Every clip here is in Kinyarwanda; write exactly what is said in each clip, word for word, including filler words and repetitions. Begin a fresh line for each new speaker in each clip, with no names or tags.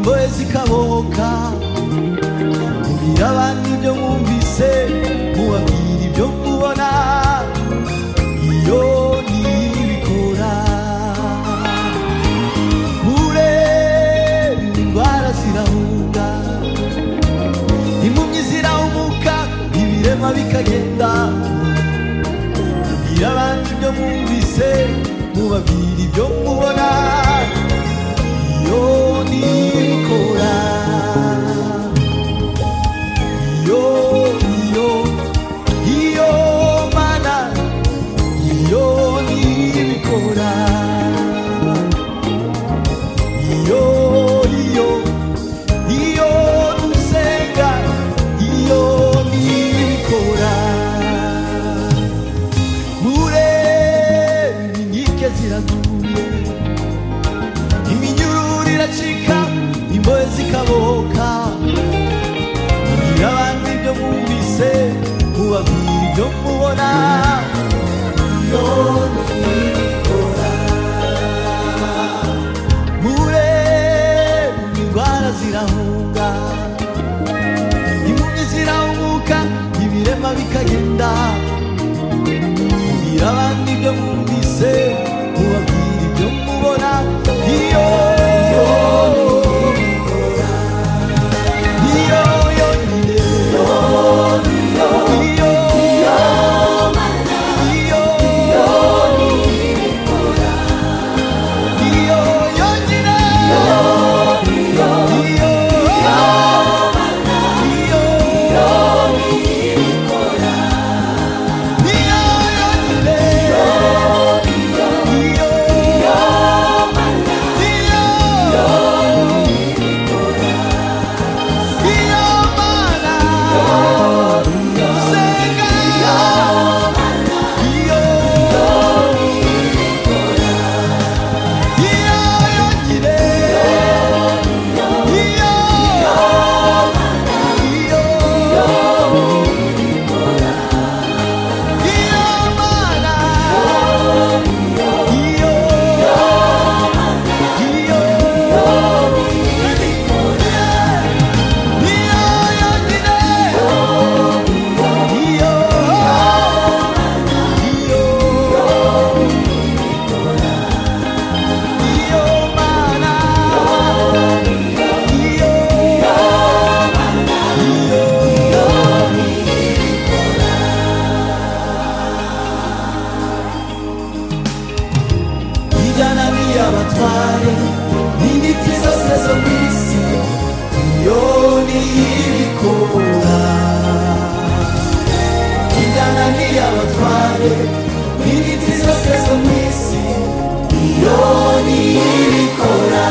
imbohe zikabohoka. Mubwira abandi ibyo mwumvise, mubabwira ibyo mubona, iyo nibikora. Murebe indwara zirahunga, impumyi zirahumuka, ibirema bikagenda. Mubwira abandi ibyo mwumvise, mubabwira ibyo mubona, iyo nibikora. Iyo iyo iyo mana, iyo nibikora. Iyo iyo iyo dusenga, iyo nibikora. Murebe inkike ziraguye, iminyururu iracika, imbohe zikabohoka. Mubwira abandi ibyo mwumvise, mubabwira ibyo mubona, iyo nibikora. Murebe indwara zirahunga, impumyi zirahumuka, ibirema bikagenda. Mubwira abandi ibyo mwumvise, mubabwira ibyo mubona, iyo abatware n'intiti zose zo mw'isi, iyo nibikora. Injyana n'iy'abatware n'intiti zose zo mw'isi, iyo nibikora.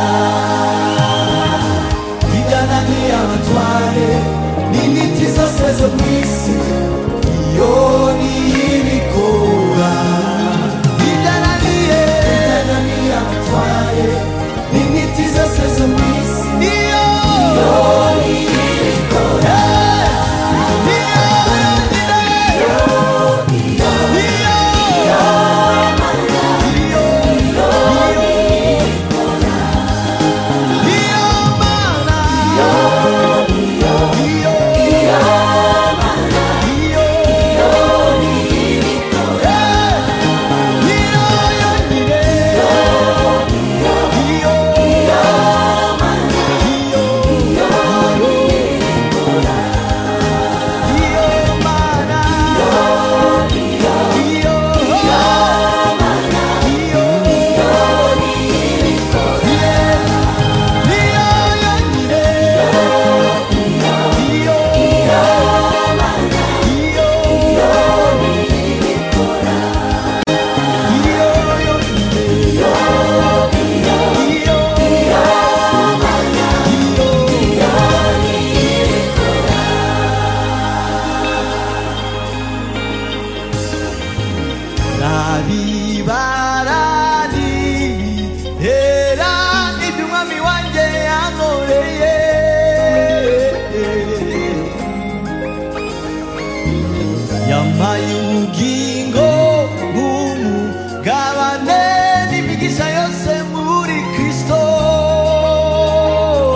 Injyana n'iy'abatware n'intiti zose zo mw'isi, iyo nibikora. N'intiti zose zo mw'isi, iyo nibikora. Yampaye ubugingo bw'umugabane n'imigisha yose muri Kristo.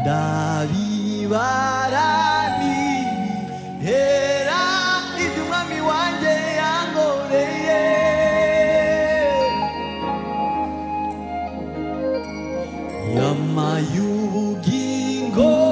ndabibarani hera ibyo umwami wanjye yankoreye yampaye ubugingo